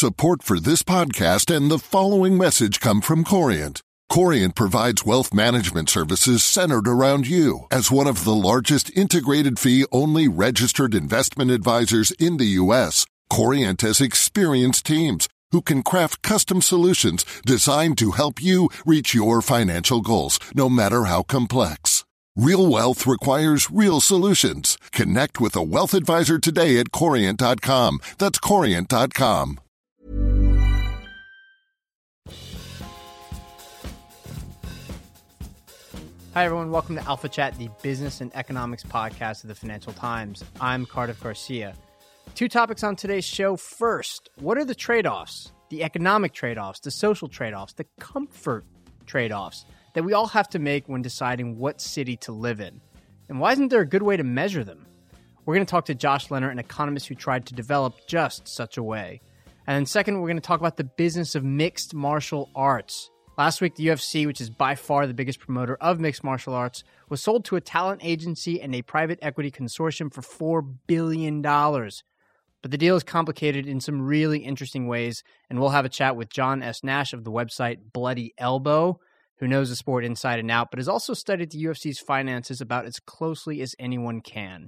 Support for this podcast and the following message come from Corient. Corient provides wealth management services centered around you. As one of the largest integrated fee-only registered investment advisors in the U.S., Corient has experienced teams who can craft custom solutions designed to help you reach your financial goals, no matter how complex. Real wealth requires real solutions. Connect with a wealth advisor today at Corient.com. That's Corient.com. Hi, everyone. Welcome to Alpha Chat, the business and economics podcast of the Financial Times. I'm Cardiff Garcia. Two topics on today's show. First, what are the trade-offs, the economic trade-offs, the social trade-offs, the comfort trade-offs that we all have to make when deciding what city to live in? And why isn't there a good way to measure them? We're going to talk to Josh Leonard, an economist who tried to develop just such a way. And then second, we're going to talk about the business of mixed martial arts. Last week, the UFC, which is by far the biggest promoter of mixed martial arts, was sold to a talent agency and a private equity consortium for $4 billion. But the deal is complicated in some really interesting ways, and we'll have a chat with John S. Nash of the website Bloody Elbow, who knows the sport inside and out, but has also studied the UFC's finances about as closely as anyone can.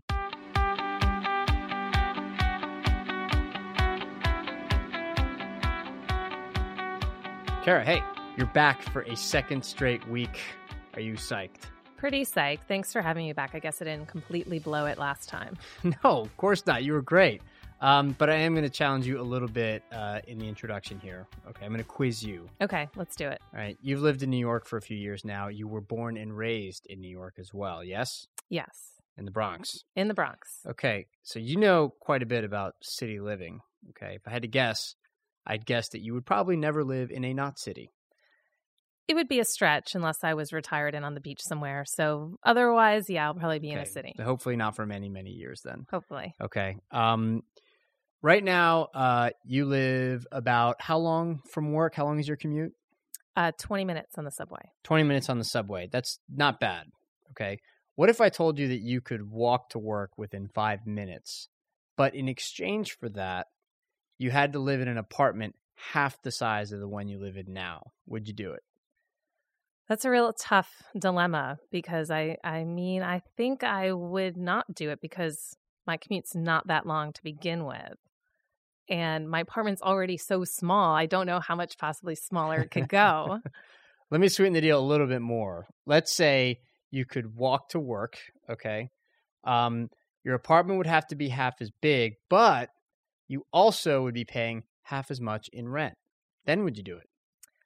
Kara, hey. You're back for a second straight week. Are you psyched? Pretty psyched. Thanks for having me back. I guess I didn't completely blow it last time. No, of course not. You were great. But I am going to challenge you a little bit in the introduction here. Okay, I'm going to quiz you. Okay, let's do it. All right. You've lived in New York for a few years now. You were born and raised in New York as well, yes? Yes. In the Bronx? In the Bronx. Okay, so you know quite a bit about city living. Okay, if I had to guess, I'd guess that you would probably never live in a not city. It would be a stretch unless I was retired and on the beach somewhere. So otherwise, yeah, I'll probably be in a city. So hopefully not for many, many years then. Hopefully. Okay. Right now, you live about how long from work? How long is your commute? 20 minutes on the subway. 20 minutes on the subway. That's not bad. Okay. What if I told you that you could walk to work within 5 minutes, but in exchange for that, you had to live in an apartment half the size of the one you live in now? Would you do it? That's a real tough dilemma because I think I would not do it because my commute's not that long to begin with. And my apartment's already so small. I don't know how much possibly smaller it could go. Let me sweeten the deal a little bit more. Let's say you could walk to work, okay? Your apartment would have to be half as big, but you also would be paying half as much in rent. Then would you do it?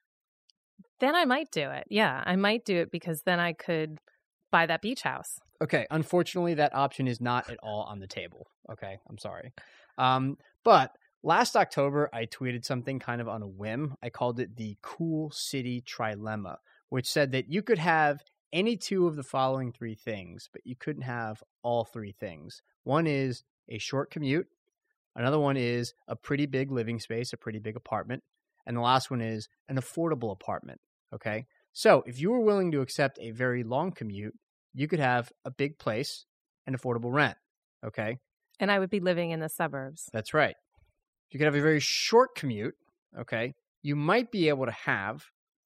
Then I might do it. Yeah, I might do it because then I could buy that beach house. Okay. Unfortunately, that option is not at all on the table. Okay. I'm sorry. But last October, I tweeted something kind of on a whim. I called it the Cool City Trilemma, which said that you could have any two of the following three things, but you couldn't have all three things. One is a short commute. Another one is a pretty big living space, a pretty big apartment. And the last one is an affordable apartment. Okay. So if you were willing to accept a very long commute, you could have a big place and affordable rent. Okay. And I would be living in the suburbs. That's right. You could have a very short commute. Okay. You might be able to have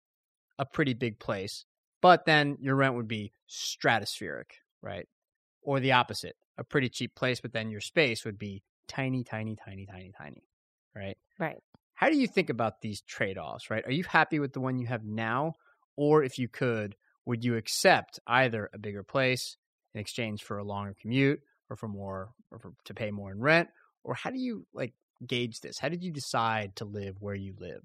a pretty big place, but then your rent would be stratospheric, right? Or the opposite, a pretty cheap place, but then your space would be tiny, tiny, tiny, tiny, tiny, right? Right. How do you think about these trade-offs, right? Are you happy with the one you have now? Or if you could, would you accept either a bigger place in exchange for a longer commute or to pay more in rent? Or how do you gauge this? How did you decide to live where you live?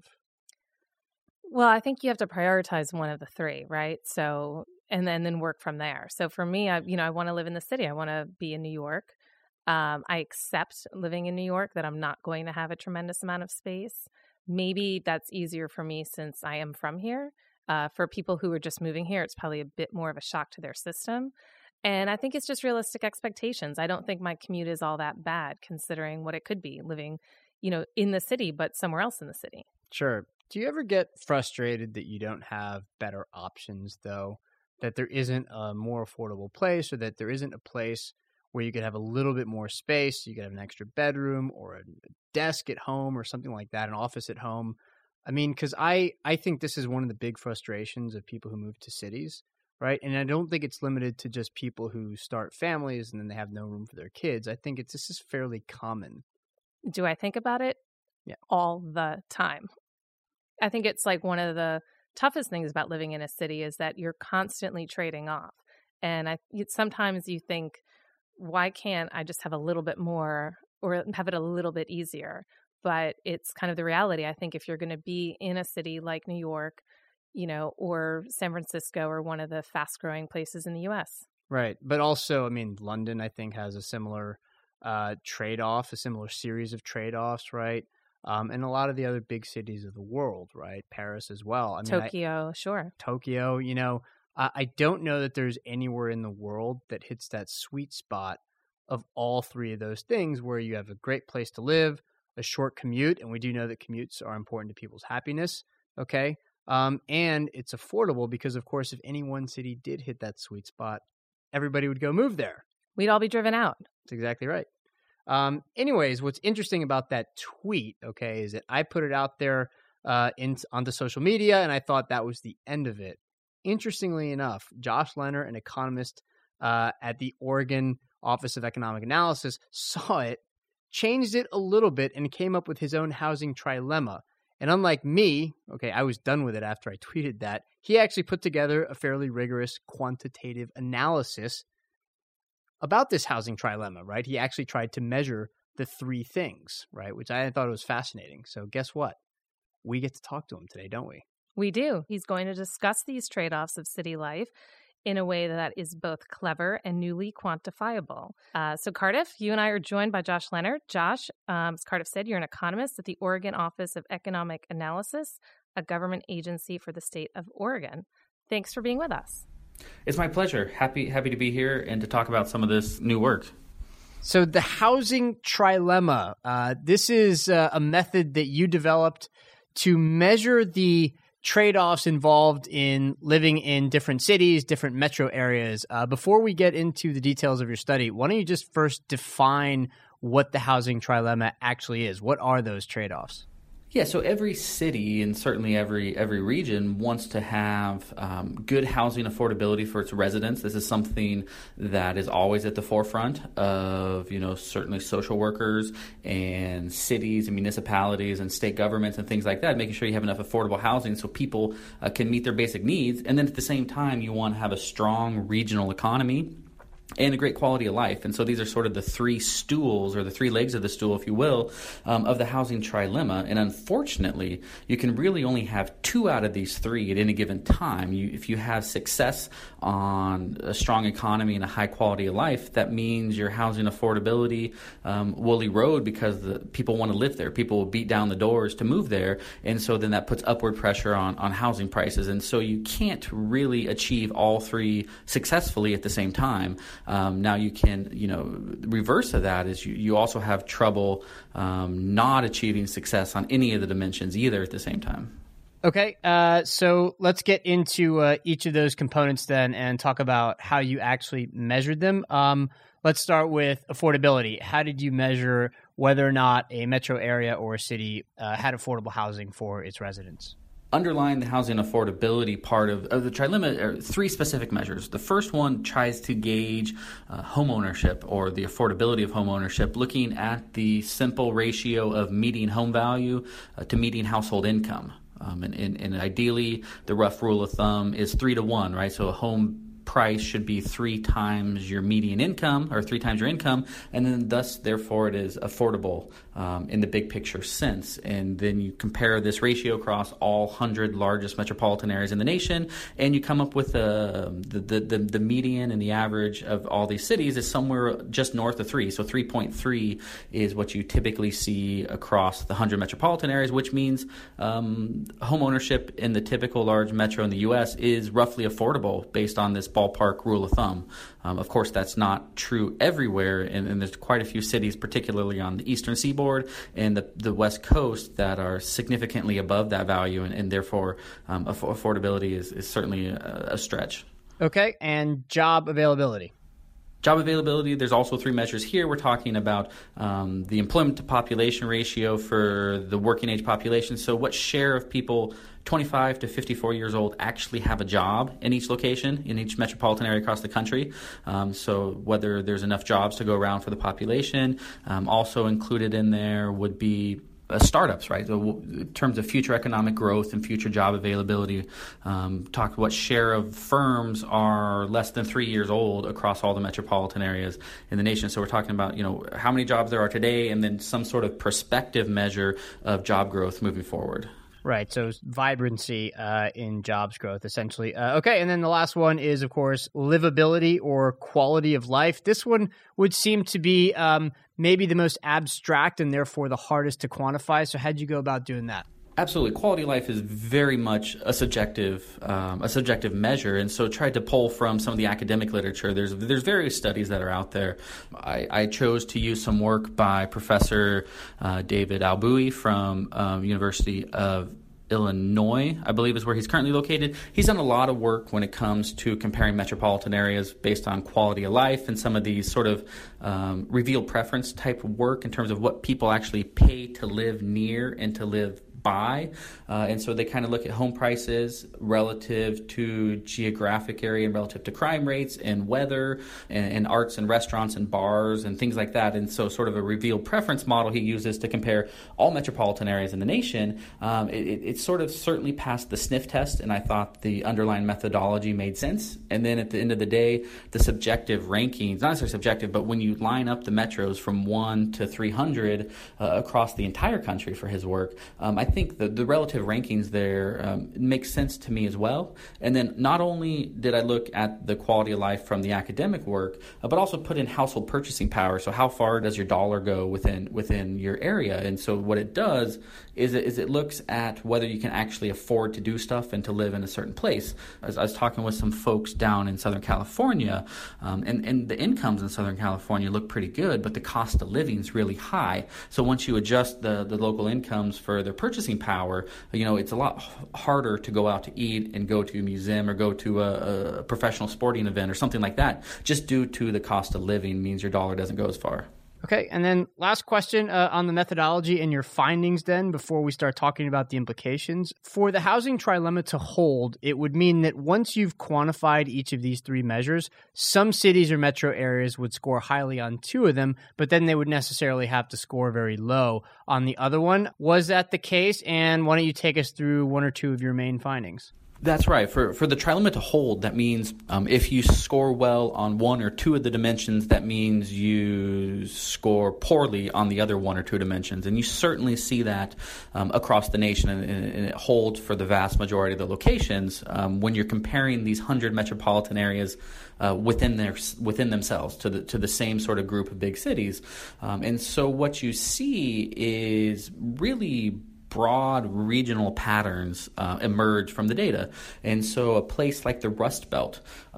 Well, I think you have to prioritize one of the three, right? So, and then work from there. So for me, I want to live in the city. I want to be in New York. I accept living in New York that I'm not going to have a tremendous amount of space. Maybe that's easier for me since I am from here. For people who are just moving here, it's probably a bit more of a shock to their system. And I think it's just realistic expectations. I don't think my commute is all that bad considering what it could be living, in the city, but somewhere else in the city. Sure. Do you ever get frustrated that you don't have better options, though? That there isn't a more affordable place or that there isn't a place where you could have a little bit more space. You could have an extra bedroom or a desk at home or something like that, an office at home. I mean, because I think this is one of the big frustrations of people who move to cities, right? And I don't think it's limited to just people who start families and then they have no room for their kids. I think this is fairly common. Do I think about it? Yeah. All the time. I think it's like one of the toughest things about living in a city is that you're constantly trading off. And sometimes you think, why can't I just have a little bit more or have it a little bit easier? But it's kind of the reality. I think if you're going to be in a city like New York, or San Francisco or one of the fast growing places in the US. Right. But also, I mean, London, I think, has a similar trade-off, a similar series of trade-offs, right? And a lot of the other big cities of the world, right? Paris as well. I mean, Tokyo, sure. Tokyo, I don't know that there's anywhere in the world that hits that sweet spot of all three of those things where you have a great place to live, a short commute, and we do know that commutes are important to people's happiness, okay? And it's affordable because, of course, if any one city did hit that sweet spot, everybody would go move there. We'd all be driven out. That's exactly right. Anyways, what's interesting about that tweet, okay, is that I put it out there onto social media, and I thought that was the end of it. Interestingly enough, Josh Leonard, an economist at the Oregon Office of Economic Analysis, saw it, changed it a little bit, and came up with his own housing trilemma. And unlike me, okay, I was done with it after I tweeted that, he actually put together a fairly rigorous quantitative analysis about this housing trilemma, right? He actually tried to measure the three things, right? Which I thought was fascinating. So guess what? We get to talk to him today, don't we? We do. He's going to discuss these trade-offs of city life in a way that is both clever and newly quantifiable. So Cardiff, you and I are joined by Josh Leonard. Josh, as Cardiff said, you're an economist at the Oregon Office of Economic Analysis, a government agency for the state of Oregon. Thanks for being with us. It's my pleasure. Happy to be here and to talk about some of this new work. So the housing trilemma, this is a method that you developed to measure the trade-offs involved in living in different cities, different metro areas. Before we get into the details of your study, why don't you just first define what the housing trilemma actually is? What are those trade-offs? Yeah, so every city and certainly every region wants to have good housing affordability for its residents. This is something that is always at the forefront of, certainly social workers and cities and municipalities and state governments and things like that, making sure you have enough affordable housing so people can meet their basic needs. And then at the same time, you want to have a strong regional economy and a great quality of life. And so these are sort of the three stools, or the three legs of the stool, if you will, of the housing trilemma. And unfortunately, you can really only have two out of these three at any given time. If you have success on a strong economy and a high quality of life, that means your housing affordability will erode because people want to live there. People will beat down the doors to move there. And so then that puts upward pressure on housing prices. And so you can't really achieve all three successfully at the same time. Now you can, reverse of that is you also have trouble not achieving success on any of the dimensions either at the same time. Okay, so let's get into each of those components then and talk about how you actually measured them. Let's start with affordability. How did you measure whether or not a metro area or a city had affordable housing for its residents? Underlying the housing affordability part of the trilemma are three specific measures. The first one tries to gauge home ownership or the affordability of home ownership, looking at the simple ratio of median home value to median household income. And ideally, the rough rule of thumb is 3-to-1, right? So a home price should be 3 times your median income or 3 times your income, and then thus, therefore, it is affordable in the big picture sense. And then you compare this ratio across all 100 largest metropolitan areas in the nation, and you come up with the median and the average of all these cities is somewhere just north of 3. So 3.3 is what you typically see across the 100 metropolitan areas, which means home ownership in the typical large metro in the U.S. is roughly affordable based on this ballpark rule of thumb. Of course, that's not true everywhere, and there's quite a few cities, particularly on the eastern seaboard and the West Coast, that are significantly above that value, and therefore affordability is certainly a stretch. Okay, and job availability. Job availability, there's also 3 measures here. We're talking about the employment to population ratio for the working age population. So what share of people 25 to 54 years old actually have a job in each location, in each metropolitan area across the country. So whether there's enough jobs to go around for the population. Also included in there would be startups, right? So in terms of future economic growth and future job availability, talk what share of firms are less than 3 years old across all the metropolitan areas in the nation. So we're talking about, how many jobs there are today and then some sort of prospective measure of job growth moving forward. Right. So vibrancy in jobs growth, essentially. Okay. And then the last one is, of course, livability or quality of life. This one would seem to be maybe the most abstract and therefore the hardest to quantify. So how'd you go about doing that? Absolutely. Quality of life is very much a subjective measure. And so tried to pull from some of the academic literature. There's various studies that are out there. I chose to use some work by Professor David Albuie from University of Illinois, I believe is where he's currently located. He's done a lot of work when it comes to comparing metropolitan areas based on quality of life and some of these sort of revealed preference type of work in terms of what people actually pay to live near and to live by. And so they kind of look at home prices relative to geographic area and relative to crime rates and weather and arts and restaurants and bars and things like that. And so sort of a revealed preference model he uses to compare all metropolitan areas in the nation. It sort of certainly passed the sniff test, and I thought the underlying methodology made sense. And then at the end of the day, the subjective rankings, not necessarily subjective, but when you line up the metros from 1 to 300 across the entire country for his work, I think the relative rankings there make sense to me as well. And then not only did I look at the quality of life from the academic work, but also put in household purchasing power. So how far does your dollar go within your area? And so what it does is it looks at whether you can actually afford to do stuff and to live in a certain place. As I was talking with some folks down in Southern California, and the incomes in Southern California look pretty good, but the cost of living is really high. So once you adjust the local incomes for their purchasing power, it's a lot harder to go out to eat and go to a museum or go to a professional sporting event or something like that, just due to the cost of living means your dollar doesn't go as far. Okay, and then last question on the methodology and your findings then, before we start talking about the implications. For the housing trilemma to hold, it would mean that once you've quantified each of these 3 measures, some cities or metro areas would score highly on 2 of them, but then they would necessarily have to score very low on the other one. Was that the case? And why don't you take us through 1 or 2 of your main findings? That's right. For the trilemma to hold, that means if you score well on 1 or 2 of the dimensions, that means you score poorly on the other 1 or 2 dimensions. And you certainly see that across the nation, and it holds for the vast majority of the locations when you're comparing these 100 metropolitan areas within themselves to the same sort of group of big cities. And so what you see is really broad regional patterns emerge from the data. And so a place like the Rust Belt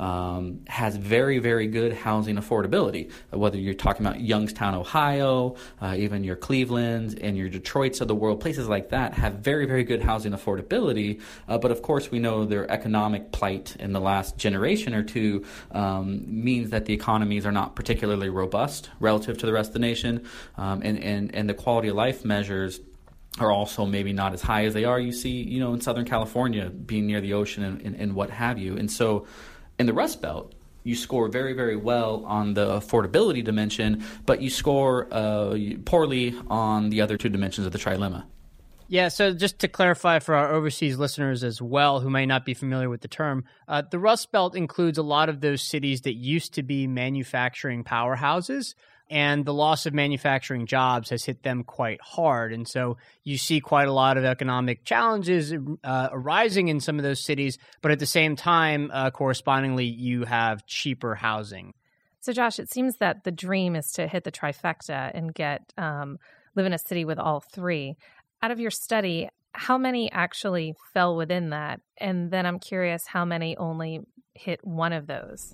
has very, very good housing affordability, whether you're talking about Youngstown, Ohio, even your Clevelands and your Detroits of the world, places like that have very, very good housing affordability. But of course, we know their economic plight in the last generation or two means that the economies are not particularly robust relative to the rest of the nation. And the quality of life measures are also maybe not as high as they are, you see, in Southern California, being near the ocean and what have you. And so in the Rust Belt, you score very, very well on the affordability dimension, but you score poorly on the other 2 dimensions of the trilemma. Yeah, so just to clarify for our overseas listeners as well who may not be familiar with the term, the Rust Belt includes a lot of those cities that used to be manufacturing powerhouses, and the loss of manufacturing jobs has hit them quite hard. And so you see quite a lot of economic challenges arising in some of those cities, but at the same time, correspondingly, you have cheaper housing. So Josh, it seems that the dream is to hit the trifecta and live in a city with all 3. Out of your study, how many actually fell within that? And then I'm curious how many only hit one of those.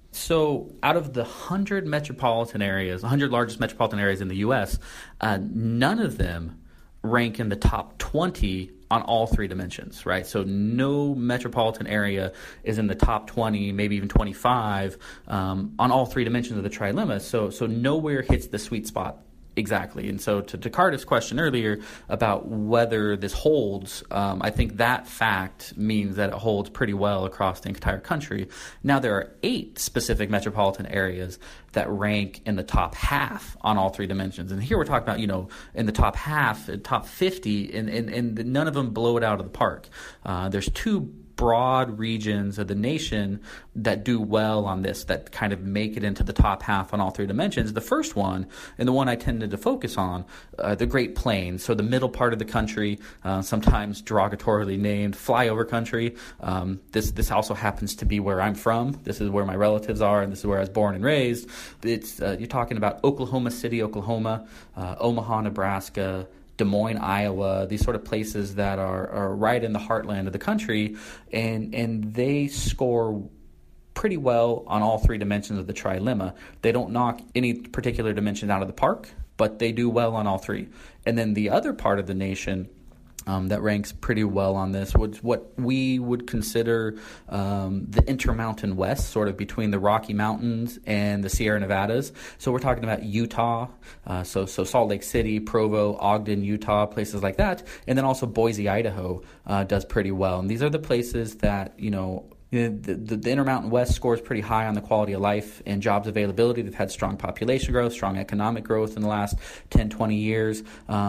So out of the 100 metropolitan areas, 100 largest metropolitan areas in the U.S., none of them rank in the top 20 on all three dimensions, right? So no metropolitan area is in the top 20, maybe even 25 on all three dimensions of the trilemma. So nowhere hits the sweet spot exactly. And so to Cardiff's question earlier about whether this holds, I think that fact means that it holds pretty well across the entire country. Now, there are 8 specific metropolitan areas that rank in the top half on all three dimensions. And here we're talking about, in the top half, top 50, and none of them blow it out of the park. There's 2 broad regions of the nation that do well on this, that kind of make it into the top half on all three dimensions. The first one, and the one I tended to focus on, the Great Plains, so the middle part of the country, sometimes derogatorily named flyover country. This also happens to be where I'm from. This is where my relatives are, and this is where I was born and raised. It's you're talking about Oklahoma City, Oklahoma, Omaha, Nebraska, Des Moines, Iowa, these sort of places that are right in the heartland of the country, and they score pretty well on all three dimensions of the trilemma. They don't knock any particular dimension out of the park, but they do well on all three. And then the other part of the nation that ranks pretty well on this was what we would consider the Intermountain West, sort of between the Rocky Mountains and the Sierra Nevadas. So we're talking about Utah, so Salt Lake City, Provo, Ogden, Utah, places like that. And then also Boise, Idaho does pretty well. And these are the places that, the Intermountain West scores pretty high on the quality of life and jobs availability. They've had strong population growth, strong economic growth in the last 10, 20 years.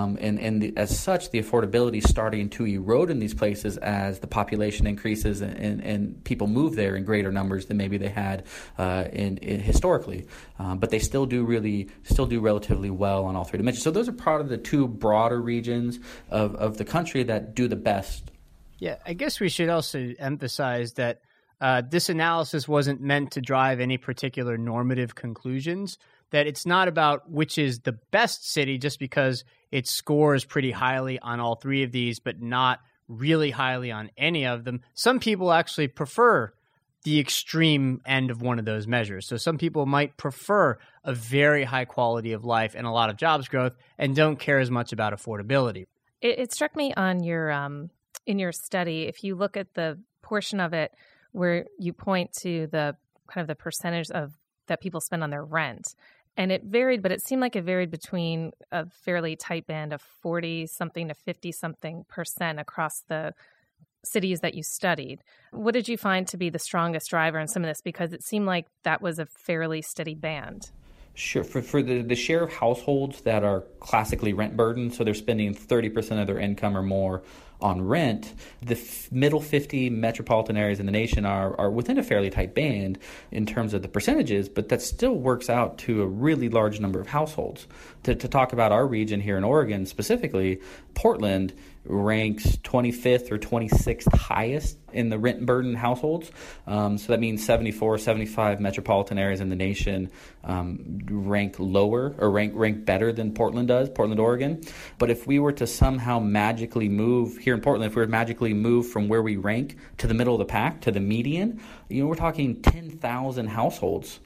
As such, the affordability is starting to erode in these places as the population increases and people move there in greater numbers than maybe they had historically. But they still do relatively well on all three dimensions. So those are part of the 2 broader regions of the country that do the best. Yeah, I guess we should also emphasize that this analysis wasn't meant to drive any particular normative conclusions, that it's not about which is the best city just because it scores pretty highly on all 3 of these, but not really highly on any of them. Some people actually prefer the extreme end of one of those measures. So some people might prefer a very high quality of life and a lot of jobs growth and don't care as much about affordability. It struck me on your in your study, if you look at the portion of it where you point to the kind of the percentage of that people spend on their rent, and it varied, but it seemed like it varied between a fairly tight band of 40-something to 50-something% across the cities that you studied. What did you find to be the strongest driver in some of this? Because it seemed like that was a fairly steady band. Sure. For the share of households that are classically rent burdened, so they're spending 30% of their income or more on rent, the middle 50 metropolitan areas in the nation are within a fairly tight band in terms of the percentages, but that still works out to a really large number of households. To talk about our region here in Oregon specifically, Portland ranks 25th or 26th highest in the rent burden households. So that means 74, 75 metropolitan areas in the nation rank lower or rank better than Portland does, Portland, Oregon. But if we were to somehow magically move here in Portland, if we were to magically move from where we rank to the middle of the pack, to the median, we're talking 10,000 households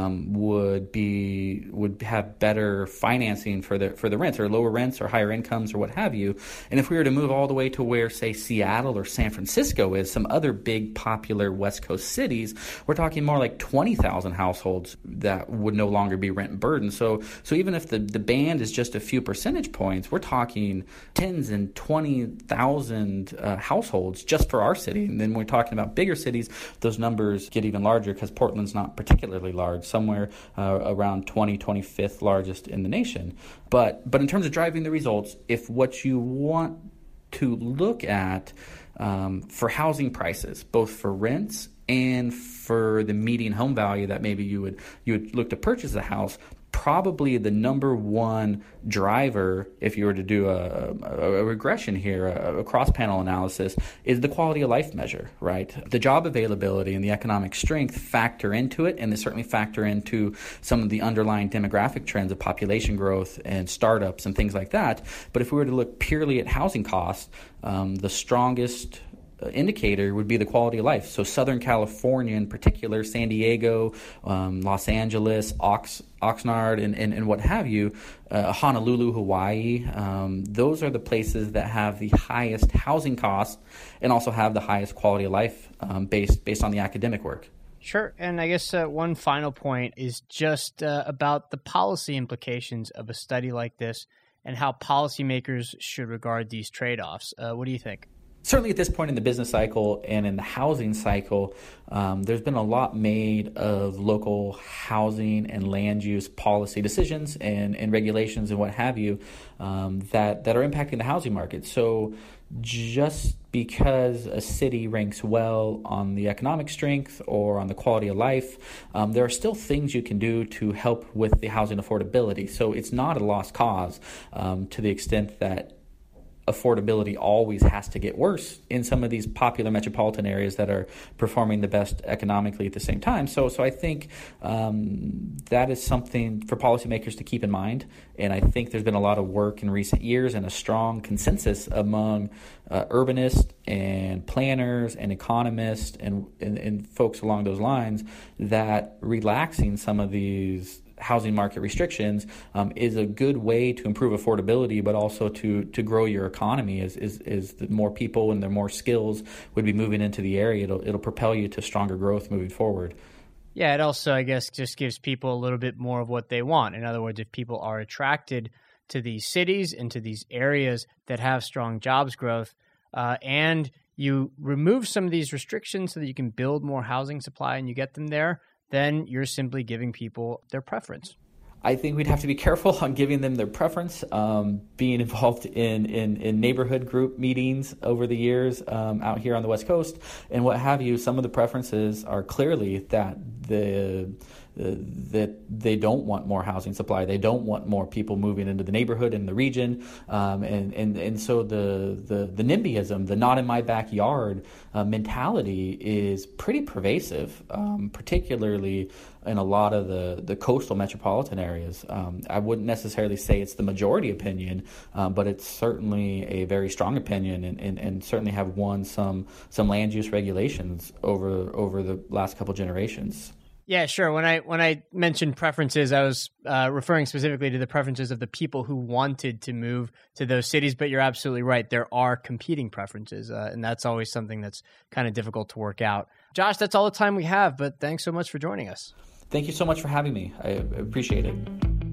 would have better financing for the rents, or lower rents or higher incomes or what have you. And if we were to move all the way to where, say, Seattle or San Francisco is, some other big popular West Coast cities, we're talking more like 20,000 households that would no longer be rent burdened. So even if the band is just a few percentage points, we're talking tens and 20,000 households just for our city. And then when we're talking about bigger cities, those numbers get even larger because Portland's not particularly large. Somewhere around 25th largest in the nation. But in terms of driving the results, if what you want to look at for housing prices, both for rents and for the median home value that maybe you would look to purchase a house, probably the number one driver, if you were to do a regression here, a cross-panel analysis, is the quality of life measure, right? The job availability and the economic strength factor into it, and they certainly factor into some of the underlying demographic trends of population growth and startups and things like that. But if we were to look purely at housing costs, the strongest indicator would be the quality of life. So Southern California in particular, San Diego, Los Angeles, Oxnard, and what have you, Honolulu, Hawaii, those are the places that have the highest housing costs and also have the highest quality of life based on the academic work. Sure. And I guess one final point is just about the policy implications of a study like this and how policymakers should regard these trade-offs. What do you think? Certainly at this point in the business cycle and in the housing cycle, there's been a lot made of local housing and land use policy decisions and regulations and what have you that are impacting the housing market. So just because a city ranks well on the economic strength or on the quality of life, there are still things you can do to help with the housing affordability. So it's not a lost cause to the extent that affordability always has to get worse in some of these popular metropolitan areas that are performing the best economically at the same time. So I think that is something for policymakers to keep in mind. And I think there's been a lot of work in recent years and a strong consensus among urbanists and planners and economists and folks along those lines that relaxing some of these housing market restrictions is a good way to improve affordability, but also to grow your economy. Is the more people and the more skills would be moving into the area, it'll propel you to stronger growth moving forward. Yeah, it also, I guess, just gives people a little bit more of what they want. In other words, if people are attracted to these cities and to these areas that have strong jobs growth, and you remove some of these restrictions so that you can build more housing supply and you get them there, then you're simply giving people their preference. I think we'd have to be careful on giving them their preference. Being involved in neighborhood group meetings over the years out here on the West Coast and what have you, some of the preferences are clearly that that they don't want more housing supply. They don't want more people moving into the neighborhood and the region. And so the NIMBYism, the not in my backyard mentality is pretty pervasive, particularly in a lot of the coastal metropolitan areas. I wouldn't necessarily say it's the majority opinion, but it's certainly a very strong opinion and certainly have won some land use regulations over the last couple generations. Yeah, sure. When I mentioned preferences, I was referring specifically to the preferences of the people who wanted to move to those cities. But you're absolutely right. There are competing preferences, and that's always something that's kind of difficult to work out. Josh, that's all the time we have, but thanks so much for joining us. Thank you so much for having me. I appreciate it.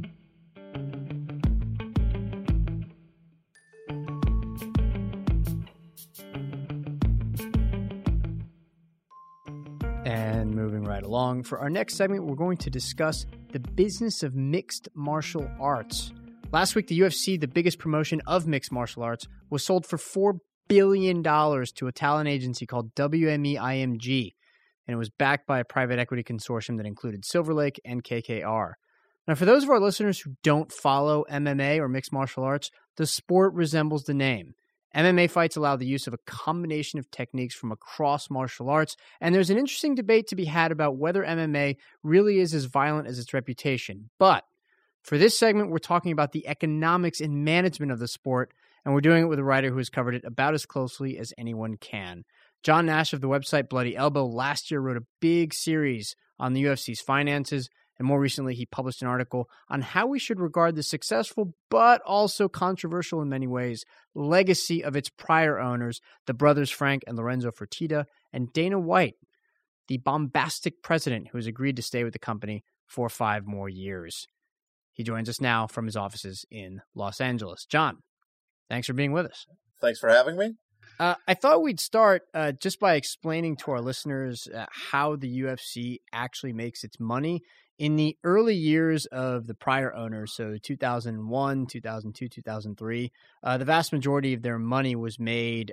And moving right along, for our next segment, we're going to discuss the business of mixed martial arts. Last week, the UFC, the biggest promotion of mixed martial arts, was sold for $4 billion to a talent agency called WME IMG, and it was backed by a private equity consortium that included Silver Lake and KKR. Now, for those of our listeners who don't follow MMA or mixed martial arts, the sport resembles the name. MMA fights allow the use of a combination of techniques from across martial arts, and there's an interesting debate to be had about whether MMA really is as violent as its reputation. But for this segment, we're talking about the economics and management of the sport, and we're doing it with a writer who has covered it about as closely as anyone can. John Nash of the website Bloody Elbow last year wrote a big series on the UFC's finances, and more recently, he published an article on how we should regard the successful, but also controversial in many ways, legacy of its prior owners, the brothers Frank and Lorenzo Fertitta, and Dana White, the bombastic president who has agreed to stay with the company for 5 more years. He joins us now from his offices in Los Angeles. John, thanks for being with us. Thanks for having me. I thought we'd start just by explaining to our listeners how the UFC actually makes its money. In the early years of the prior owners, so 2001, 2002, 2003, the vast majority of their money was made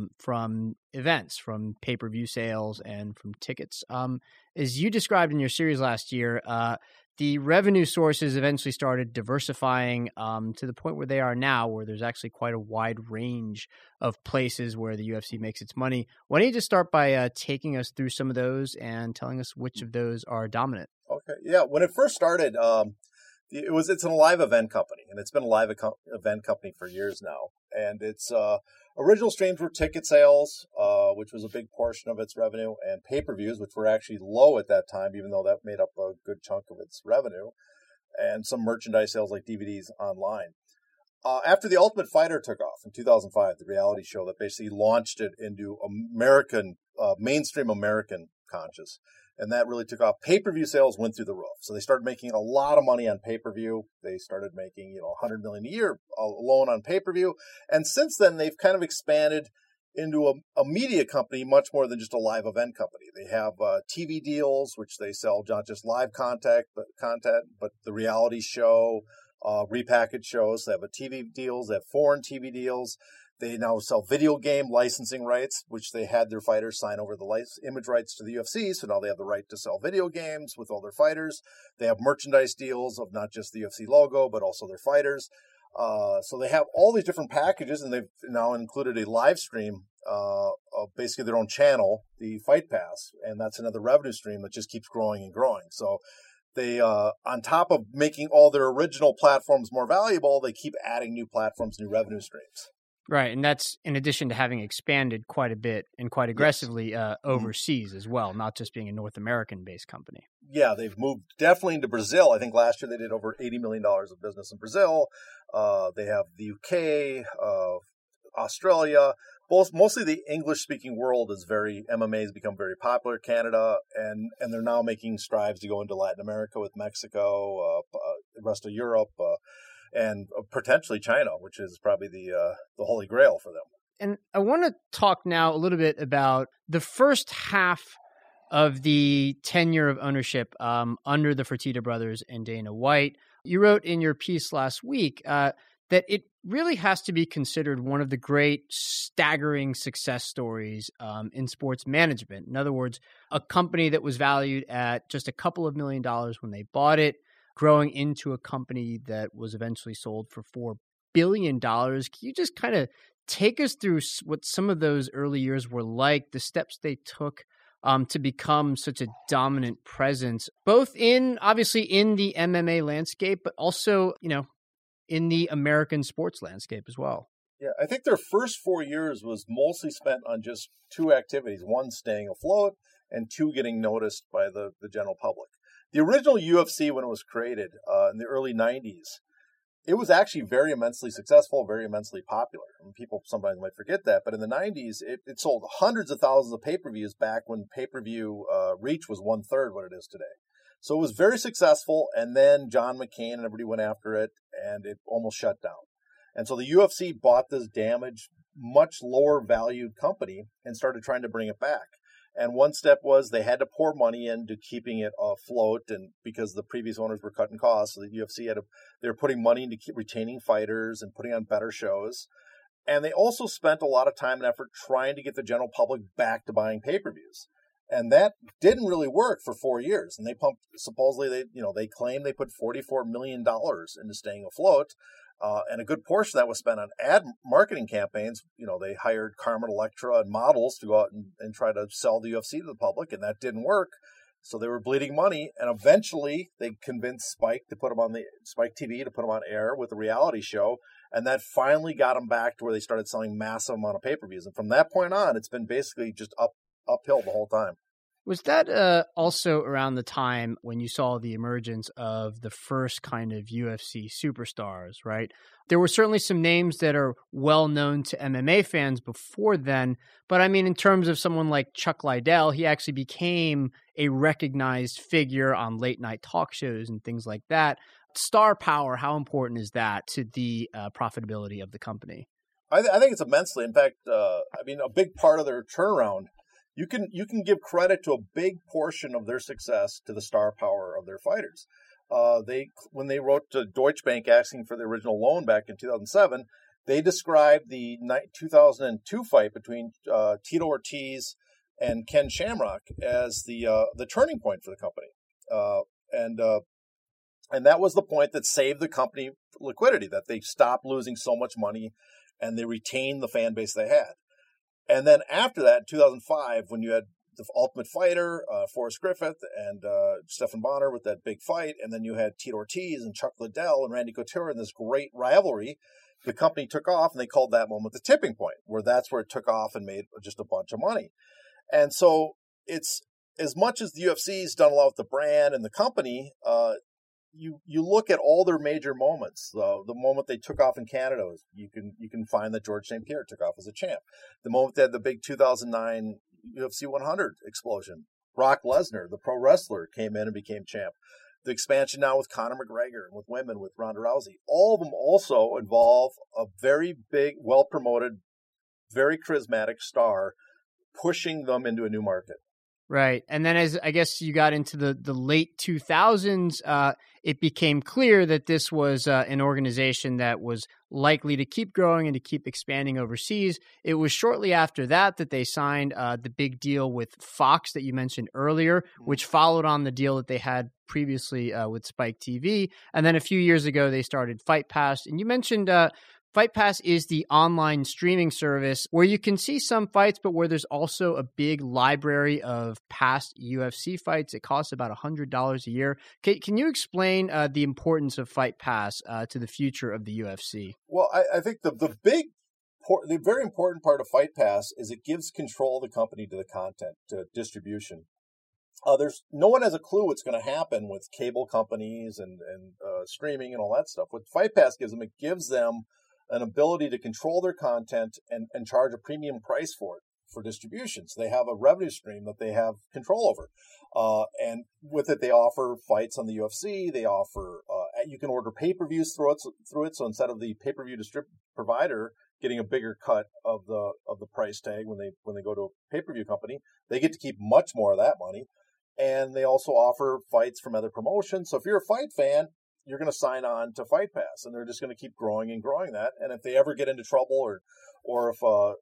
from events, from pay-per-view sales and from tickets. As you described in your series last year, the revenue sources eventually started diversifying to the point where they are now, where there's actually quite a wide range of places where the UFC makes its money. Why don't you just start by taking us through some of those and telling us which of those are dominant? Okay. Yeah. When it first started, it's a live event company, and it's been a live event company for years now. And its original streams were ticket sales, which was a big portion of its revenue, and pay-per-views, which were actually low at that time, even though that made up a good chunk of its revenue, and some merchandise sales like DVDs online. After The Ultimate Fighter took off in 2005, the reality show that basically launched it into mainstream American conscious, and that really took off. Pay-per-view sales went through the roof. So they started making a lot of money on pay-per-view. They started making, $100 million a year alone on pay-per-view. And since then, they've kind of expanded into a media company much more than just a live event company. They have TV deals, which they sell not just live content, but the reality show, repackaged shows. They have TV deals. They have foreign TV deals. They now sell video game licensing rights, which they had their fighters sign over the image rights to the UFC. So now they have the right to sell video games with all their fighters. They have merchandise deals of not just the UFC logo, but also their fighters. So they have all these different packages, and they've now included a live stream of basically their own channel, the Fight Pass. And that's another revenue stream that just keeps growing and growing. So they, on top of making all their original platforms more valuable, they keep adding new platforms, new revenue streams. Right, and that's in addition to having expanded quite a bit and quite aggressively overseas as well, not just being a North American-based company. Yeah, they've moved definitely into Brazil. I think last year they did over $80 million of business in Brazil. They have the UK, Australia. Mostly the English-speaking world is MMA has become very popular. Canada, and they're now making strides to go into Latin America with Mexico, the rest of Europe, and potentially China, which is probably the holy grail for them. And I want to talk now a little bit about the first half of the tenure of ownership under the Fertitta brothers and Dana White. You wrote in your piece last week that it really has to be considered one of the great staggering success stories in sports management. In other words, a company that was valued at just a couple of $1 million when they bought it, growing into a company that was eventually sold for $4 billion. Can you just kind of take us through what some of those early years were like, the steps they took to become such a dominant presence, both obviously in the MMA landscape, but also, in the American sports landscape as well? Yeah, I think their first 4 years was mostly spent on just two activities. One, staying afloat, and two, getting noticed by the general public. The original UFC, when it was created in the early 90s, it was actually very immensely successful, very immensely popular. I mean, people sometimes might forget that, but in the 90s, it sold hundreds of thousands of pay-per-views back when pay-per-view reach was 1/3 what it is today. So it was very successful, and then John McCain and everybody went after it, and it almost shut down. And so the UFC bought this damaged, much lower valued company and started trying to bring it back. And one step was they had to pour money into keeping it afloat, and because the previous owners were cutting costs, so the UFC they were putting money into retaining fighters and putting on better shows. And they also spent a lot of time and effort trying to get the general public back to buying pay-per-views. And that didn't really work for 4 years. And they pumped, supposedly they claim they put $44 million into staying afloat. And a good portion of that was spent on ad marketing campaigns. They hired Carmen Electra and models to go out and try to sell the UFC to the public, and that didn't work. So they were bleeding money, and eventually they convinced Spike TV to put them on air with a reality show, and that finally got them back to where they started selling massive amount of pay-per-views. And from that point on, it's been basically just uphill the whole time. Was that also around the time when you saw the emergence of the first kind of UFC superstars, right? There were certainly some names that are well known to MMA fans before then, but I mean, in terms of someone like Chuck Liddell, he actually became a recognized figure on late night talk shows and things like that. Star power, how important is that to the profitability of the company? I think it's immensely. In fact, a big part of their turnaround, you can give credit to a big portion of their success to the star power of their fighters. When they wrote to Deutsche Bank asking for the original loan back in 2007, they described the 2002 fight between Tito Ortiz and Ken Shamrock as the turning point for the company, and that was the point that saved the company liquidity. That they stopped losing so much money, and they retained the fan base they had. And then after that, in 2005, when you had the Ultimate Fighter, Forrest Griffith, and Stephan Bonnar with that big fight, and then you had Tito Ortiz and Chuck Liddell and Randy Couture in this great rivalry, the company took off, and they called that moment the tipping point, where that's where it took off and made just a bunch of money. And so it's, as much as the UFC's done a lot with the brand and the company, you look at all their major moments. The moment they took off in Canada, you can find that George St. Pierre took off as a champ. The moment they had the big 2009 UFC 100 explosion, Brock Lesnar, the pro wrestler, came in and became champ. The expansion now with Conor McGregor and with women, with Ronda Rousey, all of them also involve a very big, well-promoted, very charismatic star pushing them into a new market. Right. And then as I guess you got into the late 2000s, it became clear that this was an organization that was likely to keep growing and to keep expanding overseas. It was shortly after that they signed the big deal with Fox that you mentioned earlier, which followed on the deal that they had previously with Spike TV. And then a few years ago, they started Fight Pass. And you mentioned Fight Pass is the online streaming service where you can see some fights, but where there's also a big library of past UFC fights. It costs about $100 a year. Can you explain the importance of Fight Pass to the future of the UFC? Well, I think the very important part of Fight Pass is it gives control of the company to the content, to distribution. There's no one has a clue what's going to happen with cable companies and streaming and all that stuff. What Fight Pass gives them, it gives them an ability to control their content and charge a premium price for it, for distribution. So they have a revenue stream that they have control over. And with it, they offer fights on the UFC. They offer, you can order pay-per-views through it. So instead of the pay-per-view provider getting a bigger cut of the price tag when they go to a pay-per-view company, they get to keep much more of that money. And they also offer fights from other promotions. So if you're a fight fan, you're going to sign on to Fight Pass, and they're just going to keep growing and growing that. And if they ever get into trouble, or if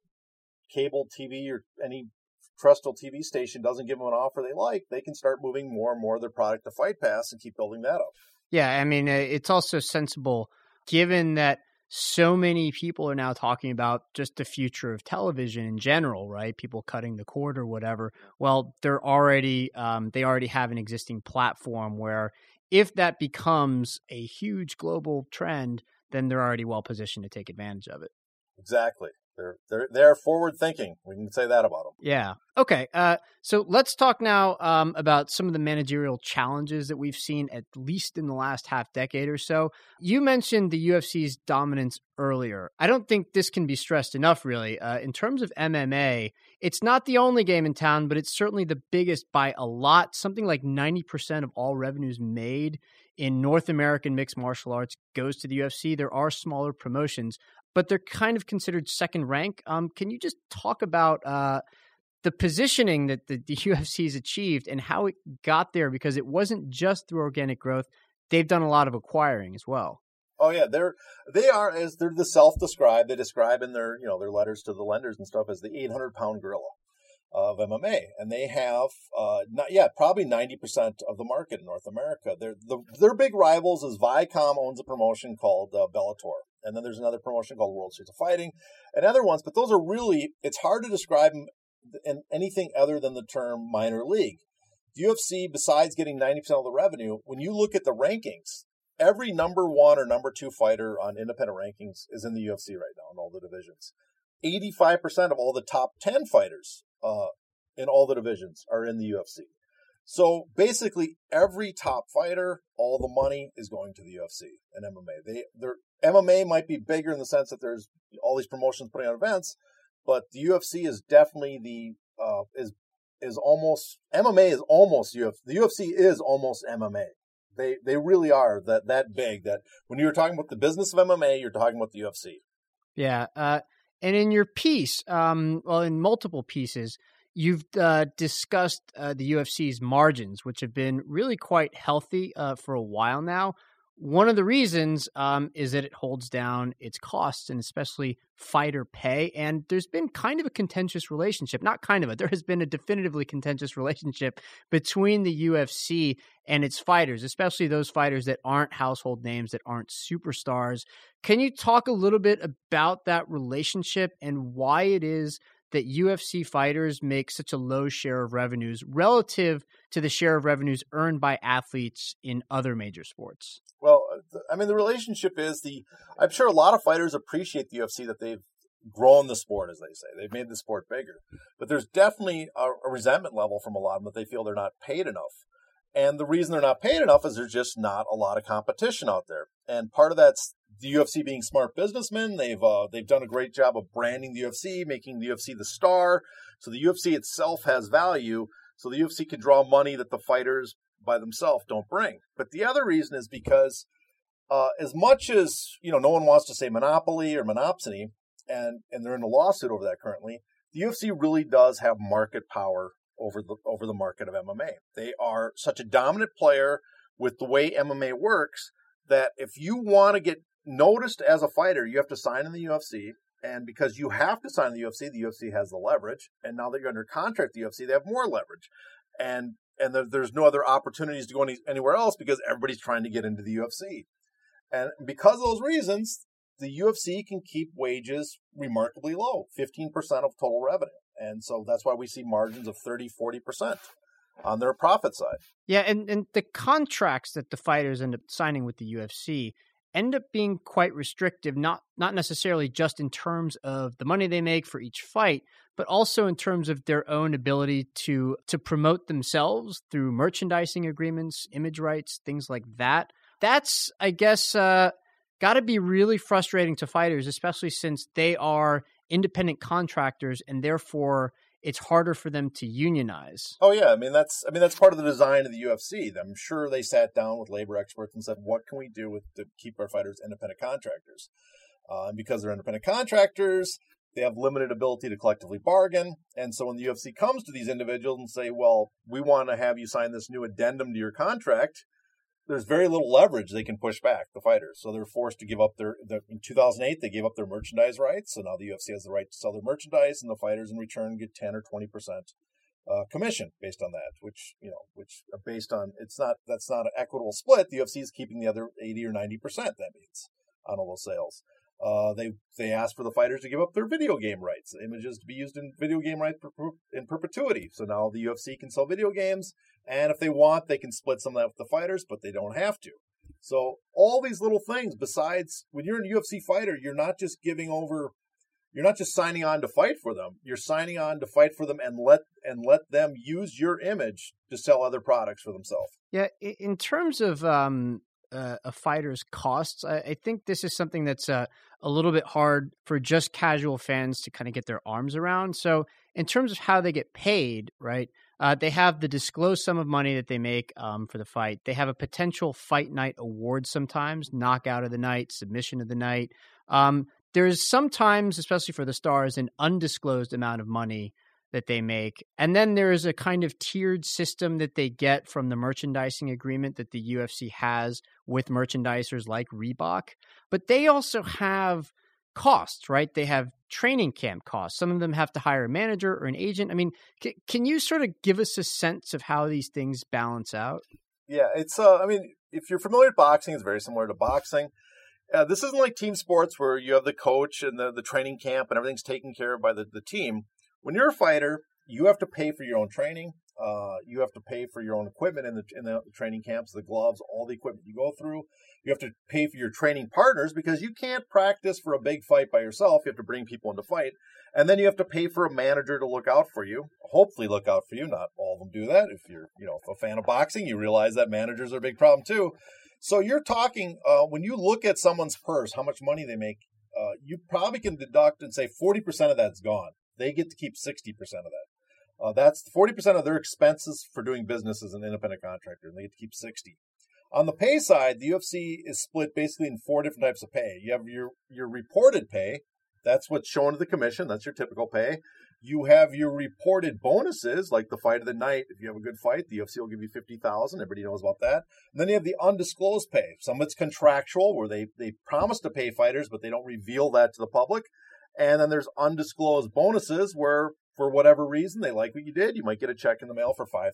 cable TV or any terrestrial TV station doesn't give them an offer they like, they can start moving more and more of their product to Fight Pass and keep building that up. Yeah, I mean, it's also sensible given that so many people are now talking about just the future of television in general, right? People cutting the cord or whatever. Well, they already have an existing platform where if that becomes a huge global trend, then they're already well positioned to take advantage of it. Exactly. They're forward thinking. We can say that about them. Yeah. Okay. So let's talk now about some of the managerial challenges that we've seen, at least in the last half decade or so. You mentioned the UFC's dominance earlier. I don't think this can be stressed enough, really. In terms of MMA, it's not the only game in town, but it's certainly the biggest by a lot. Something like 90% of all revenues made in North American mixed martial arts goes to the UFC. There are smaller promotions, but they're kind of considered second rank. Can you just talk about the positioning that the UFC's achieved and how it got there? Because it wasn't just through organic growth. They've done a lot of acquiring as well. Oh yeah, they're the self-described. They describe in their letters to the lenders and stuff as the 800-pound gorilla of MMA, and they have probably 90% of the market in North America. Their big rivals is Viacom owns a promotion called Bellator, and then there's another promotion called World Series of Fighting, and other ones. But those are really, it's hard to describe them in anything other than the term minor league. The UFC, besides getting 90% of the revenue, when you look at the rankings, every number 1 or number 2 fighter on independent rankings is in the UFC right now in all the divisions. 85% of all the top 10 fighters in all the divisions are in the UFC. So basically, every top fighter, all the money is going to the UFC and MMA. Their MMA might be bigger in the sense that there's all these promotions putting on events, but the UFC is definitely is almost MMA is almost UFC. The UFC is almost MMA. They really are that big that when you're talking about the business of MMA, you're talking about the UFC. Yeah. And in your piece, in multiple pieces, you've discussed the UFC's margins, which have been really quite healthy for a while now. One of the reasons is that it holds down its costs and especially fighter pay. And there's been kind of a contentious relationship, there has been a definitively contentious relationship between the UFC and its fighters, especially those fighters that aren't household names, that aren't superstars. Can you talk a little bit about that relationship and why it is that UFC fighters make such a low share of revenues relative to the share of revenues earned by athletes in other major sports? Well, I mean, the relationship is I'm sure a lot of fighters appreciate the UFC that they've grown the sport, as they say. They've made the sport bigger. But there's definitely a resentment level from a lot of them that they feel they're not paid enough. And the reason they're not paid enough is there's just not a lot of competition out there. And part of that's the UFC being smart businessmen. They've done a great job of branding the UFC, making the UFC the star. So the UFC itself has value. So the UFC can draw money that the fighters by themselves don't bring. But the other reason is because as much as, no one wants to say monopoly or monopsony, and they're in a lawsuit over that currently, the UFC really does have market power over the market of MMA. They are such a dominant player with the way MMA works that if you want to get noticed as a fighter, you have to sign in the UFC. And because you have to sign in the UFC has the leverage. And now that you're under contract with the UFC, they have more leverage. And there's no other opportunities to go anywhere else because everybody's trying to get into the UFC. And because of those reasons, the UFC can keep wages remarkably low, 15% of total revenue. And so that's why we see margins of 30, 40% on their profit side. Yeah, and the contracts that the fighters end up signing with the UFC end up being quite restrictive, not necessarily just in terms of the money they make for each fight, but also in terms of their own ability to promote themselves through merchandising agreements, image rights, things like that. That's, I guess, got to be really frustrating to fighters, especially since they are independent contractors and therefore it's harder for them to unionize. Oh yeah, I mean that's part of the design of the UFC. I'm sure they sat down with labor experts and said, "What can we do to keep our fighters independent contractors?" And because they're independent contractors, they have limited ability to collectively bargain. And so when the UFC comes to these individuals and say, "Well, we want to have you sign this new addendum to your contract," there's very little leverage they can push back, the fighters. So they're forced to give up in 2008, they gave up their merchandise rights. So now the UFC has the right to sell their merchandise, and the fighters in return get 10 or 20% commission based on that, which are based on, that's not an equitable split. The UFC is keeping the other 80 or 90%, that means, on all those sales. They asked for the fighters to give up their video game rights, images to be used in video game rights in perpetuity. So now the UFC can sell video games, and if they want, they can split some of that with the fighters, but they don't have to. So all these little things, besides when you're a UFC fighter, you're not just signing on to fight for them. You're signing on to fight for them and let them use your image to sell other products for themselves. Yeah, in terms of a fighter's costs, I think this is something that's a little bit hard for just casual fans to kind of get their arms around. So in terms of how they get paid, right, they have the disclosed sum of money that they make for the fight. They have a potential fight night award sometimes, knockout of the night, submission of the night. There's sometimes, especially for the stars, an undisclosed amount of money that they make. And then there's a kind of tiered system that they get from the merchandising agreement that the UFC has with merchandisers like Reebok. But they also have costs, right? They have training camp costs. Some of them have to hire a manager or an agent. I mean, can you sort of give us a sense of how these things balance out? Yeah, it's, if you're familiar with boxing, it's very similar to boxing. This isn't like team sports where you have the coach and the training camp and everything's taken care of by the team. When you're a fighter, you have to pay for your own training. You have to pay for your own equipment in the training camps, the gloves, all the equipment you go through. You have to pay for your training partners because you can't practice for a big fight by yourself. You have to bring people in to fight. And then you have to pay for a manager to look out for you, hopefully look out for you. Not all of them do that. If you're a fan of boxing, you realize that managers are a big problem too. So you're talking, when you look at someone's purse, how much money they make, you probably can deduct and say 40% of that's gone. They get to keep 60% of that. That's 40% of their expenses for doing business as an independent contractor, and they get to keep 60. On the pay side, the UFC is split basically in 4 different types of pay. You have your reported pay. That's what's shown to the commission. That's your typical pay. You have your reported bonuses, like the fight of the night. If you have a good fight, the UFC will give you $50,000. Everybody knows about that. And then you have the undisclosed pay. Some of it's contractual, where they promise to pay fighters, but they don't reveal that to the public. And then there's undisclosed bonuses where, for whatever reason, they like what you did. You might get a check in the mail for $5,000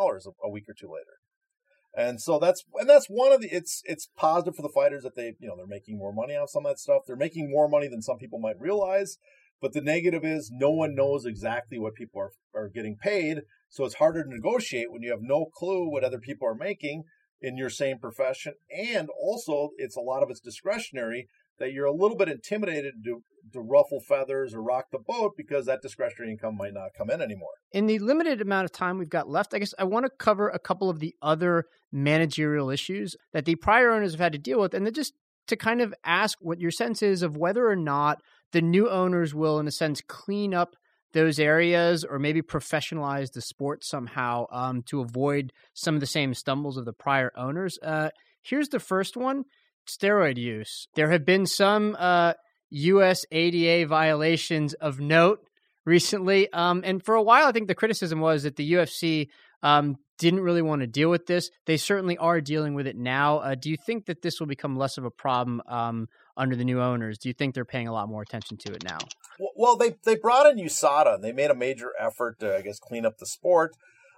a week or two later. And so that's one of the, it's positive for the fighters that they're making more money on some of that stuff. They're making more money than some people might realize. But the negative is no one knows exactly what people are getting paid. So it's harder to negotiate when you have no clue what other people are making in your same profession. And also, a lot of it's discretionary, that you're a little bit intimidated to ruffle feathers or rock the boat because that discretionary income might not come in anymore. In the limited amount of time we've got left, I guess I want to cover a couple of the other managerial issues that the prior owners have had to deal with, and then just to kind of ask what your sense is of whether or not the new owners will, in a sense, clean up those areas or maybe professionalize the sport somehow to avoid some of the same stumbles of the prior owners. Here's the first one. Steroid use. There have been some U.S. ADA violations of note recently. And for a while, I think the criticism was that the UFC didn't really want to deal with this. They certainly are dealing with it now. Do you think that this will become less of a problem under the new owners? Do you think they're paying a lot more attention to it now? Well, they brought in USADA, and they made a major effort to, I guess, clean up the sport.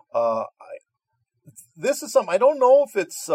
This is something I don't know if it's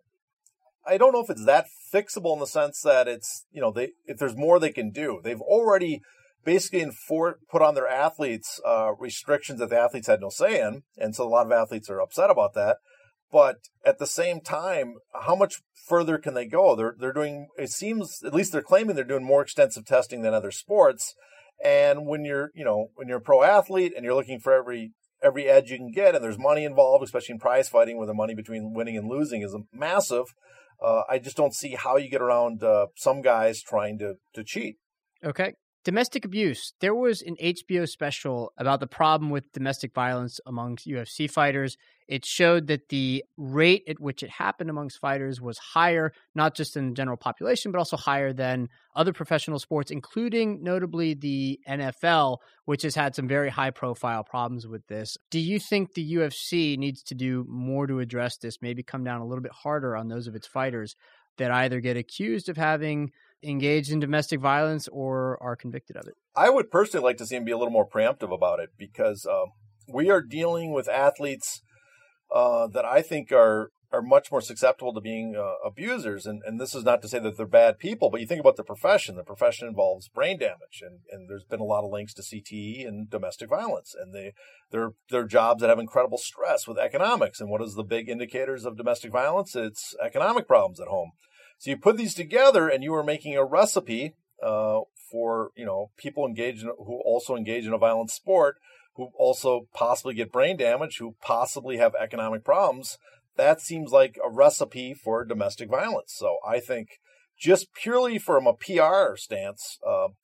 that fixable in the sense that it's, if there's more they can do. They've already basically put on their athletes restrictions that the athletes had no say in, and so a lot of athletes are upset about that. But at the same time, how much further can they go? They're doing, it seems, at least they're claiming they're doing more extensive testing than other sports. And when you're a pro athlete and you're looking for every edge you can get, and there's money involved, especially in prize fighting, where the money between winning and losing is massive. I just don't see how you get around some guys trying to cheat. Okay. Domestic abuse. There was an HBO special about the problem with domestic violence amongst UFC fighters. It showed that the rate at which it happened amongst fighters was higher, not just in the general population, but also higher than other professional sports, including notably the NFL, which has had some very high-profile problems with this. Do you think the UFC needs to do more to address this, maybe come down a little bit harder on those of its fighters that either get accused of having engaged in domestic violence or are convicted of it? I would personally like to see him be a little more preemptive about it, because we are dealing with athletes that I think are much more susceptible to being abusers. And this is not to say that they're bad people, but you think about the profession. The profession involves brain damage, and there's been a lot of links to CTE and domestic violence. And they're jobs that have incredible stress with economics. And what is the big indicators of domestic violence? It's economic problems at home. So you put these together, and you are making a recipe for people who also engage in a violent sport, who also possibly get brain damage, who possibly have economic problems. That seems like a recipe for domestic violence. So I think, just purely from a PR stance,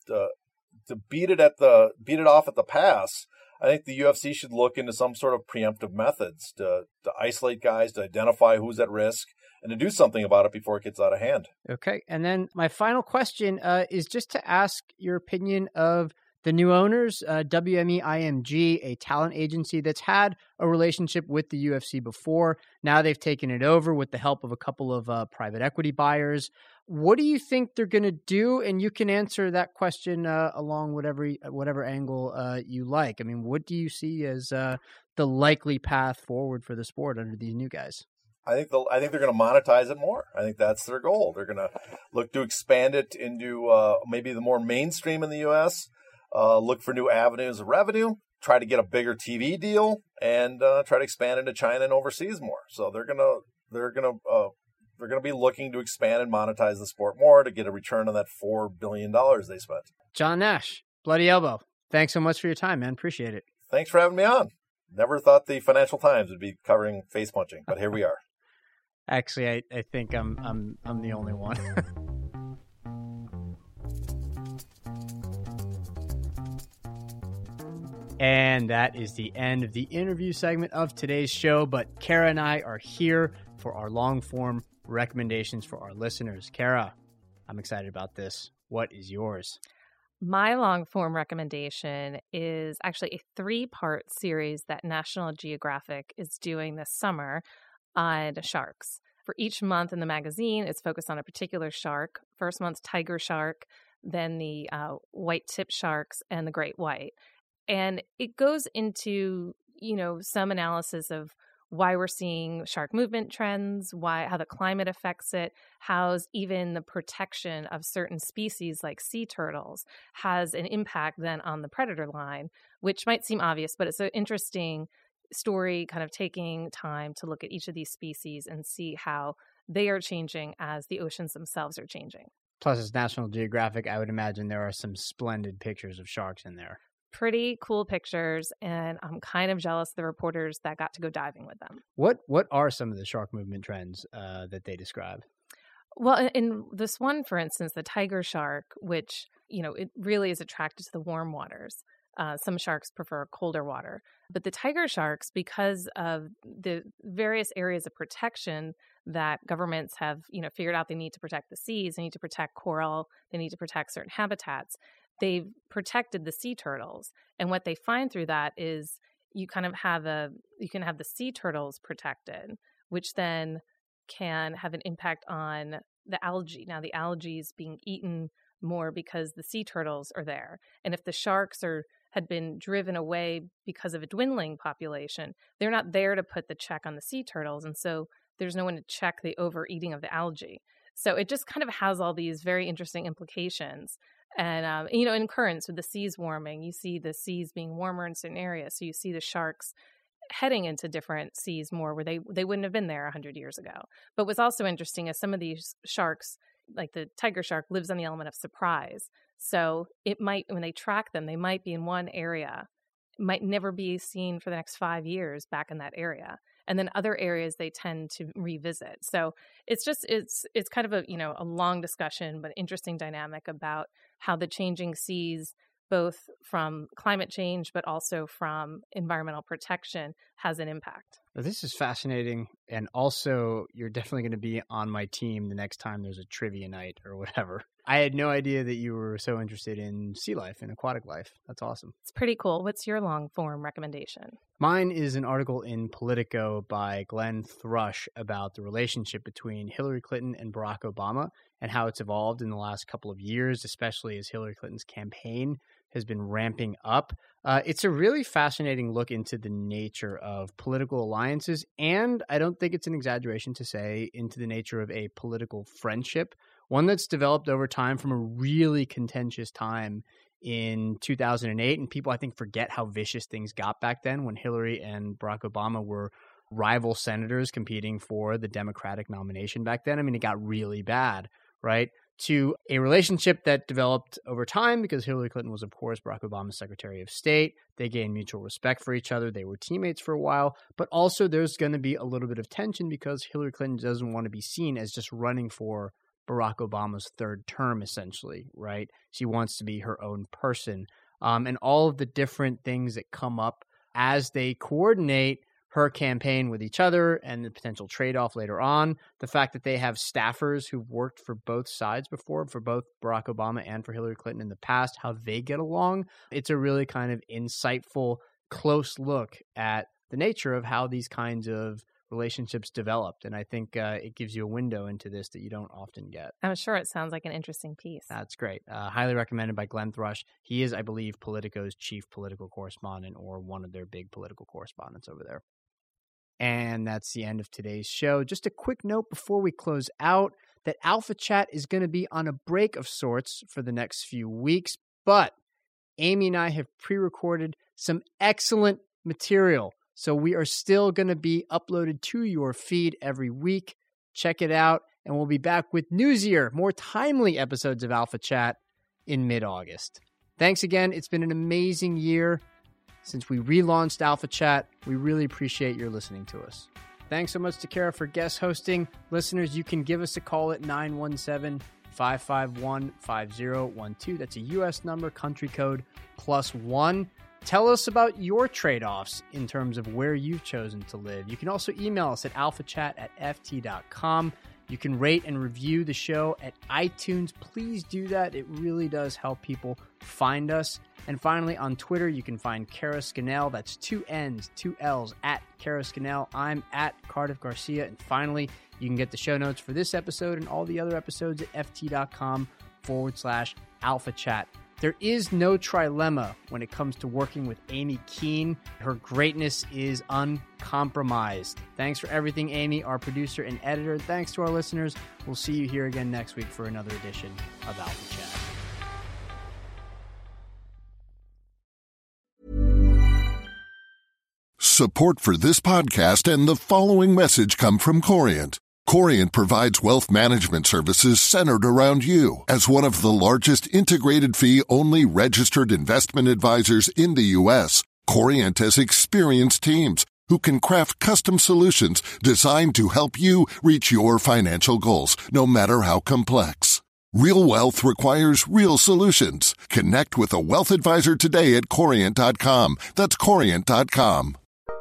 to beat it off at the pass, I think the UFC should look into some sort of preemptive methods to isolate guys, to identify who's at risk, and to do something about it before it gets out of hand. Okay. And then my final question is just to ask your opinion of the new owners, WME IMG, a talent agency that's had a relationship with the UFC before. Now they've taken it over with the help of a couple of private equity buyers. What do you think they're going to do? And you can answer that question along whatever angle you like. I mean, what do you see as the likely path forward for the sport under these new guys? I think they're going to monetize it more. I think that's their goal. They're going to look to expand it into maybe the more mainstream in the U.S., look for new avenues of revenue, try to get a bigger TV deal, and try to expand into China and overseas more. So they're going to be looking to expand and monetize the sport more to get a return on that $4 billion they spent. John Nash, Bloody Elbow, thanks so much for your time, man. Appreciate it. Thanks for having me on. Never thought the Financial Times would be covering face punching, but here we are. Actually, I think I'm the only one. And that is the end of the interview segment of today's show. But Kara and I are here for our long-form recommendations for our listeners. Kara, I'm excited about this. What is yours? My long-form recommendation is actually a 3-part series that National Geographic is doing this summer on sharks. For each month in the magazine, it's focused on a particular shark. First month's tiger shark, then the white tip sharks, and the great white. And it goes into, some analysis of why we're seeing shark movement trends, how the climate affects it, how even the protection of certain species like sea turtles has an impact then on the predator line, which might seem obvious, but it's an interesting story, kind of taking time to look at each of these species and see how they are changing as the oceans themselves are changing. Plus, it's National Geographic. I would imagine there are some splendid pictures of sharks in there. Pretty cool pictures, and I'm kind of jealous of the reporters that got to go diving with them. What are some of the shark movement trends that they describe? Well, in this one, for instance, the tiger shark, which, it really is attracted to the warm waters. Some sharks prefer colder water. But the tiger sharks, because of the various areas of protection that governments have, figured out they need to protect the seas, they need to protect coral, they need to protect certain habitats, they've protected the sea turtles. And what they find through that is you can have the sea turtles protected, which then can have an impact on the algae. Now, the algae is being eaten more because the sea turtles are there. And if the sharks had been driven away because of a dwindling population, they're not there to put the check on the sea turtles. And so there's no one to check the overeating of the algae. So it just kind of has all these very interesting implications. And, in currents with the seas warming, you see the seas being warmer in certain areas. So you see the sharks heading into different seas more where they wouldn't have been there 100 years ago. But what's also interesting is some of these sharks, like the tiger shark, lives on the element of surprise. So it might, when they track them, they might be in one area, might never be seen for the next 5 years back in that area. And then other areas they tend to revisit. So it's kind of a long discussion, but interesting dynamic about how the changing seas, both from climate change, but also from environmental protection, has an impact. Well, this is fascinating. And also, you're definitely going to be on my team the next time there's a trivia night or whatever. I had no idea that you were so interested in sea life and aquatic life. That's awesome. It's pretty cool. What's your long form recommendation? Mine is an article in Politico by Glenn Thrush about the relationship between Hillary Clinton and Barack Obama and how it's evolved in the last couple of years, especially as Hillary Clinton's campaign has been ramping up. It's a really fascinating look into the nature of political alliances, and I don't think it's an exaggeration to say into the nature of a political friendship, one that's developed over time from a really contentious time in 2008. And people, I think, forget how vicious things got back then when Hillary and Barack Obama were rival senators competing for the Democratic nomination back then. I mean, it got really bad, right? To a relationship that developed over time because Hillary Clinton was, of course, Barack Obama's Secretary of State. They gained mutual respect for each other. They were teammates for a while. But also there's going to be a little bit of tension because Hillary Clinton doesn't want to be seen as just running for Barack Obama's third term, essentially, right? She wants to be her own person. And all of the different things that come up as they coordinate her campaign with each other and the potential trade-off later on, the fact that they have staffers who've worked for both sides before, for both Barack Obama and for Hillary Clinton in the past, how they get along. It's a really kind of insightful, close look at the nature of how these kinds of relationships developed. And I think it gives you a window into this that you don't often get. I'm sure it sounds like an interesting piece. That's great. Highly recommended by Glenn Thrush. He is, I believe, Politico's chief political correspondent or one of their big political correspondents over there. And that's the end of today's show. Just a quick note before we close out that Alpha Chat is going to be on a break of sorts for the next few weeks, but Amy and I have pre-recorded some excellent material. So we are still going to be uploaded to your feed every week. Check it out, and we'll be back with newsier, more timely episodes of Alpha Chat in mid-August. Thanks again. It's been an amazing year. Since we relaunched Alpha Chat, we really appreciate your listening to us. Thanks so much to Kara for guest hosting. Listeners, you can give us a call at 917-551-5012. That's a U.S. number, country code +1. Tell us about your trade-offs in terms of where you've chosen to live. You can also email us at alphachat@ft.com. You can rate and review the show at iTunes. Please do that. It really does help people find us. And finally, on Twitter, you can find Kara Scannell. That's 2 N's, 2 L's, at Kara Scannell. I'm at Cardiff Garcia. And finally, you can get the show notes for this episode and all the other episodes at ft.com/alphachat. There is no trilemma when it comes to working with Amy Keene. Her greatness is uncompromised. Thanks for everything, Amy, our producer and editor. Thanks to our listeners. We'll see you here again next week for another edition of Alpha Chat. Support for this podcast and the following message come from Corient. Corient provides wealth management services centered around you. As one of the largest integrated fee-only registered investment advisors in the U.S., Corient has experienced teams who can craft custom solutions designed to help you reach your financial goals, no matter how complex. Real wealth requires real solutions. Connect with a wealth advisor today at Corient.com. That's Corient.com.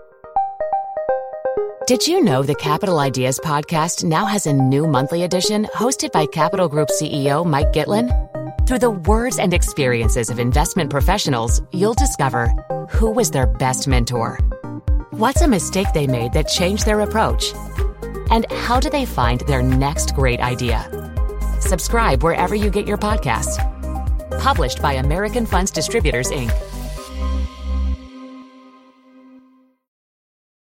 Did you know the Capital Ideas podcast now has a new monthly edition hosted by Capital Group CEO Mike Gitlin? Through the words and experiences of investment professionals, you'll discover who was their best mentor, what's a mistake they made that changed their approach, and how do they find their next great idea. Subscribe wherever you get your podcasts. Published by American Funds Distributors, Inc.